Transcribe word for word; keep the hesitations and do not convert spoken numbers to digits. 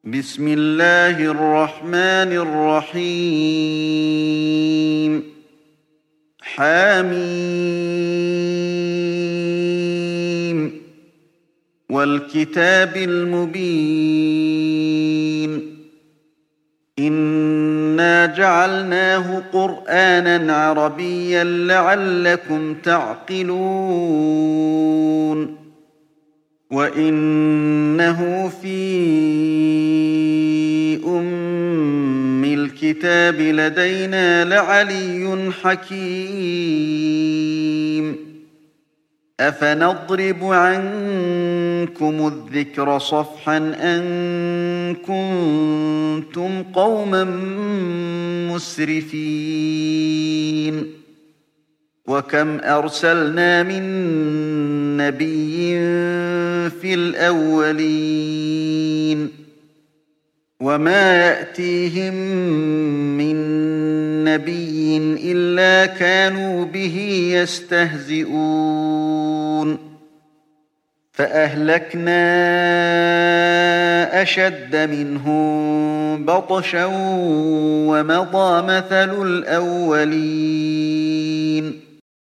بسم الله الرحمن الرحيم حم والكتاب المبين إنا جعلناه قرآنا عربيا لعلكم تعقلون وإنه في أم الكتاب لدينا لعلي حكيم أفنضرب عنكم الذكر صفحا أن كنتم قوما مسرفين وكم أرسلنا من نبي في الأولين وما يأتيهم من نبي إلا كانوا به يستهزئون فأهلكنا أشد منهم بطشا ومضى مثل الأولين